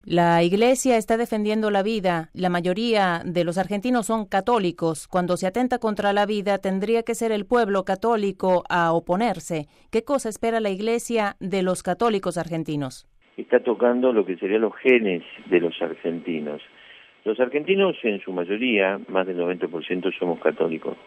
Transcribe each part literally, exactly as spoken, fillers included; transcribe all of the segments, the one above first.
La Iglesia está defendiendo la vida. La mayoría de los argentinos son católicos. Cuando se atenta contra la vida, tendría que ser el pueblo católico a oponerse. ¿Qué cosa espera la Iglesia de los católicos argentinos? Está tocando lo que serían los genes de los argentinos. Los argentinos, en su mayoría, más del noventa por ciento, somos católicos.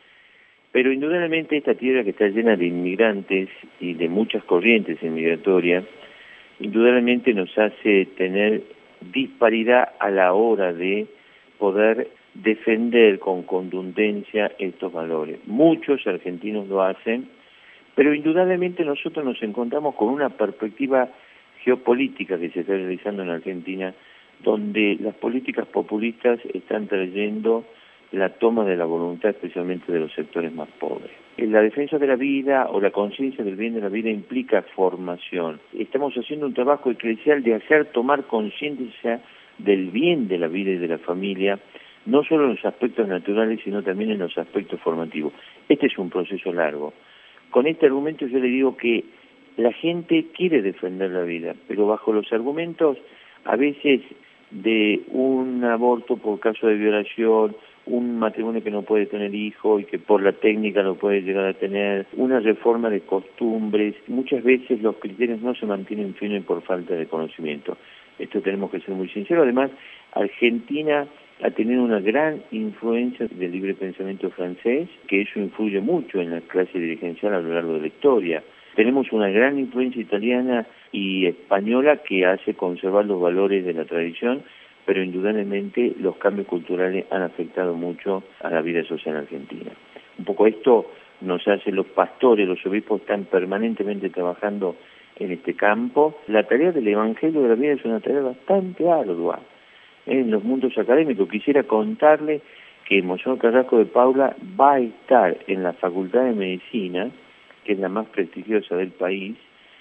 Pero indudablemente esta tierra que está llena de inmigrantes y de muchas corrientes inmigratorias, indudablemente nos hace tener disparidad a la hora de poder defender con contundencia estos valores. Muchos argentinos lo hacen, pero indudablemente nosotros nos encontramos con una perspectiva geopolítica que se está realizando en Argentina, donde las políticas populistas están trayendo la toma de la voluntad, especialmente de los sectores más pobres. La defensa de la vida o la conciencia del bien de la vida implica formación. Estamos haciendo un trabajo eclesial de hacer tomar conciencia del bien de la vida y de la familia, no solo en los aspectos naturales, sino también en los aspectos formativos. Este es un proceso largo. Con este argumento yo le digo que la gente quiere defender la vida, pero bajo los argumentos a veces de un aborto por caso de violación, un matrimonio que no puede tener hijos y que por la técnica lo puede llegar a tener, una reforma de costumbres. Muchas veces los criterios no se mantienen firmes por falta de conocimiento. Esto tenemos que ser muy sinceros. Además, Argentina ha tenido una gran influencia del libre pensamiento francés, que eso influye mucho en la clase dirigencial a lo largo de la historia. Tenemos una gran influencia italiana y española que hace conservar los valores de la tradición, pero indudablemente los cambios culturales han afectado mucho a la vida social en Argentina. Un poco esto nos hace, los pastores, los obispos están permanentemente trabajando en este campo. La tarea del Evangelio de la vida es una tarea bastante ardua en los mundos académicos. Quisiera contarle que Monseñor Carrasco de Paula va a estar en la Facultad de Medicina, que es la más prestigiosa del país,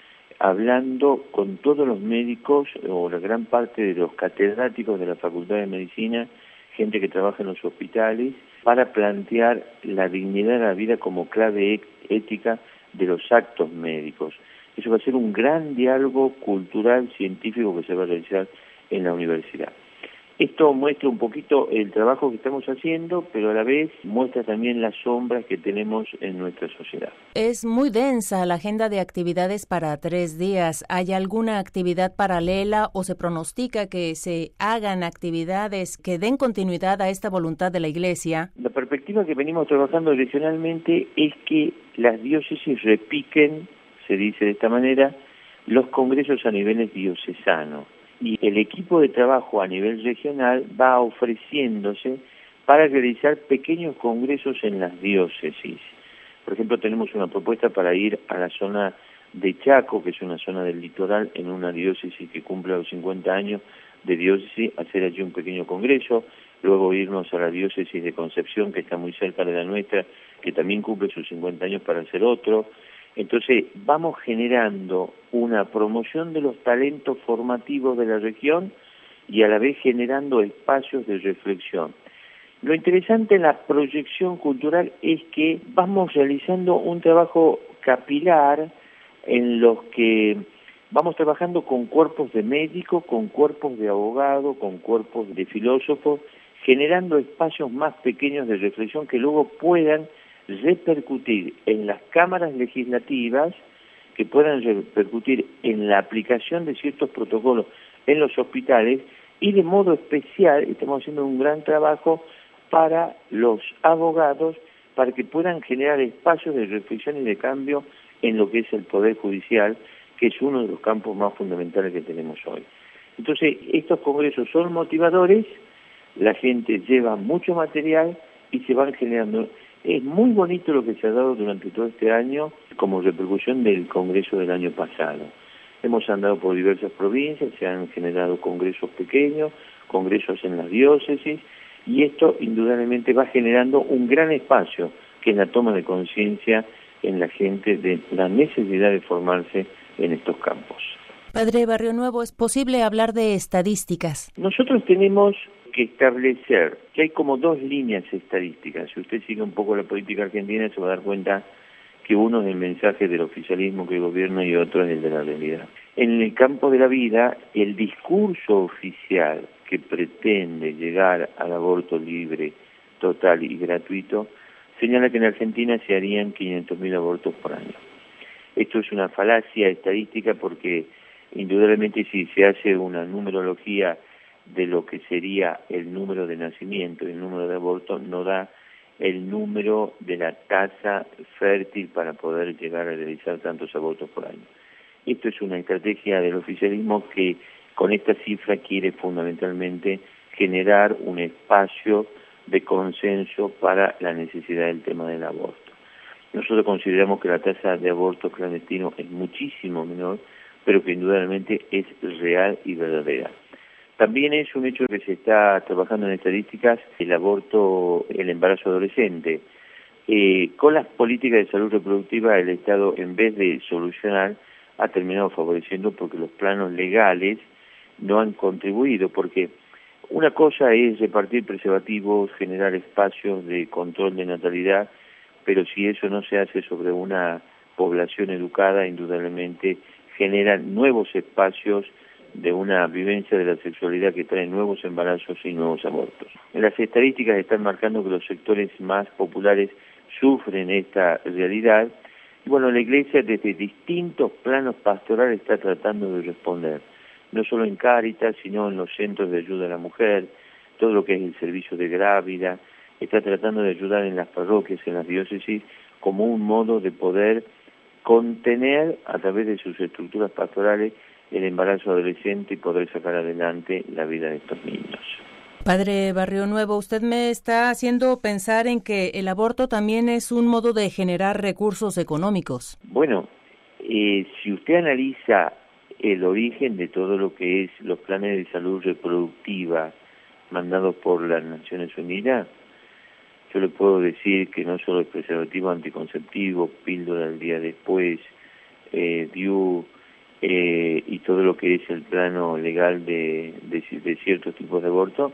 hablando con todos los médicos o la gran parte de los catedráticos de la Facultad de Medicina, gente que trabaja en los hospitales, para plantear la dignidad de la vida como clave ética de los actos médicos. Eso va a ser un gran diálogo cultural, científico que se va a realizar en la universidad. Esto muestra un poquito el trabajo que estamos haciendo, pero a la vez muestra también las sombras que tenemos en nuestra sociedad. Es muy densa la agenda de actividades para tres días. ¿Hay alguna actividad paralela o se pronostica que se hagan actividades que den continuidad a esta voluntad de la Iglesia? La perspectiva que venimos trabajando regionalmente es que las diócesis repiquen, se dice de esta manera, los congresos a niveles diocesanos. Y el equipo de trabajo a nivel regional va ofreciéndose para realizar pequeños congresos en las diócesis. Por ejemplo, tenemos una propuesta para ir a la zona de Chaco, que es una zona del litoral, en una diócesis que cumple los cincuenta años de diócesis, hacer allí un pequeño congreso, luego irnos a la diócesis de Concepción, que está muy cerca de la nuestra, que también cumple sus cincuenta años, para hacer otro. Entonces vamos generando una promoción de los talentos formativos de la región y a la vez generando espacios de reflexión. Lo interesante en la proyección cultural es que vamos realizando un trabajo capilar en los que vamos trabajando con cuerpos de médicos, con cuerpos de abogados, con cuerpos de filósofos, generando espacios más pequeños de reflexión que luego puedan repercutir en las cámaras legislativas, que puedan repercutir en la aplicación de ciertos protocolos en los hospitales, y de modo especial estamos haciendo un gran trabajo para los abogados, para que puedan generar espacios de reflexión y de cambio en lo que es el Poder Judicial, que es uno de los campos más fundamentales que tenemos hoy. Entonces, estos congresos son motivadores, la gente lleva mucho material y se van generando. Es muy bonito lo que se ha dado durante todo este año como repercusión del Congreso del año pasado. Hemos andado por diversas provincias, se han generado congresos pequeños, congresos en las diócesis, y esto indudablemente va generando un gran espacio, que es la toma de conciencia en la gente de la necesidad de formarse en estos campos. Padre Barrionuevo, ¿es posible hablar de estadísticas? Nosotros tenemos que establecer que hay como dos líneas estadísticas. Si usted sigue un poco la política argentina, se va a dar cuenta que uno es el mensaje del oficialismo que gobierna y otro es el de la realidad. En el campo de la vida, el discurso oficial que pretende llegar al aborto libre, total y gratuito, señala que en Argentina se harían quinientos mil abortos por año. Esto es una falacia estadística porque indudablemente si se hace una numerología de lo que sería el número de nacimiento y el número de abortos, no da el número de la tasa fértil para poder llegar a realizar tantos abortos por año. Esto es una estrategia del oficialismo que con esta cifra quiere fundamentalmente generar un espacio de consenso para la necesidad del tema del aborto. Nosotros consideramos que la tasa de abortos clandestinos es muchísimo menor, pero que indudablemente es real y verdadera. También es un hecho que se está trabajando en estadísticas el aborto, el embarazo adolescente. Eh, con las políticas de salud reproductiva el Estado, en vez de solucionar, ha terminado favoreciendo porque los planos legales no han contribuido, porque una cosa es repartir preservativos, generar espacios de control de natalidad, pero si eso no se hace sobre una población educada, indudablemente genera nuevos espacios de una vivencia de la sexualidad que trae nuevos embarazos y nuevos abortos. En las estadísticas están marcando que los sectores más populares sufren esta realidad. Y bueno, la Iglesia desde distintos planos pastorales está tratando de responder, no solo en Cáritas, sino en los centros de ayuda a la mujer, todo lo que es el servicio de grávida, está tratando de ayudar en las parroquias, en las diócesis, como un modo de poder contener a través de sus estructuras pastorales el embarazo adolescente y poder sacar adelante la vida de estos niños. Padre Barrionuevo, usted me está haciendo pensar en que el aborto también es un modo de generar recursos económicos. Bueno, eh, si usted analiza el origen de todo lo que es los planes de salud reproductiva mandados por las Naciones Unidas, yo le puedo decir que no solo el preservativo anticonceptivo, píldora el día después, eh, D I U, eh, y todo lo que es el plano legal de, de, de ciertos tipos de aborto,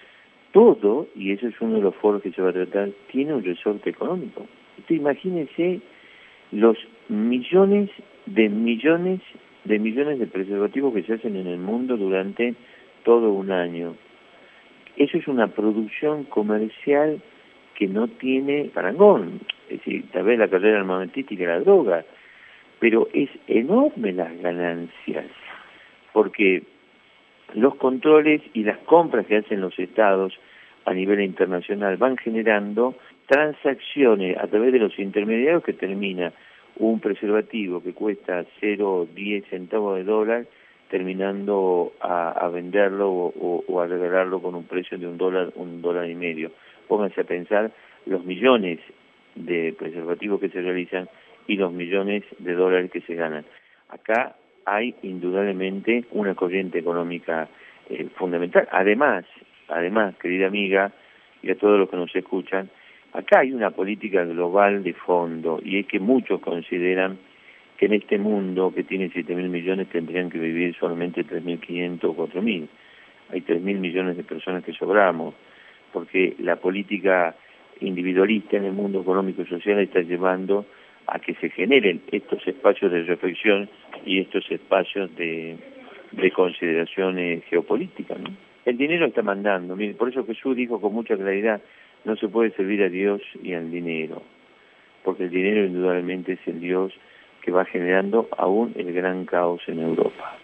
todo, y eso es uno de los foros que se va a tratar, tiene un resorte económico. Usted imagínese los millones de millones de millones de preservativos que se hacen en el mundo durante todo un año. Eso es una producción comercial que no tiene parangón. Es decir, tal vez la carrera armamentística y la droga, pero es enorme las ganancias, porque los controles y las compras que hacen los estados a nivel internacional van generando transacciones a través de los intermediarios que termina un preservativo que cuesta cero coma diez centavos de dólar terminando a, a venderlo o, o, o a regalarlo con un precio de un dólar, un dólar y medio. Pónganse a pensar los millones de preservativos que se realizan y los millones de dólares que se ganan. Acá hay indudablemente una corriente económica eh, fundamental. Además, además, querida amiga, y a todos los que nos escuchan, acá hay una política global de fondo, y es que muchos consideran que en este mundo que tiene siete mil millones tendrían que vivir solamente tres mil quinientos o cuatro mil. Hay tres mil millones de personas que sobramos, porque la política individualista en el mundo económico y social está llevando a que se generen estos espacios de reflexión y estos espacios de, de consideraciones geopolíticas, ¿no? El dinero está mandando, mire, por eso Jesús dijo con mucha claridad, no se puede servir a Dios y al dinero, porque el dinero indudablemente es el Dios que va generando aún el gran caos en Europa.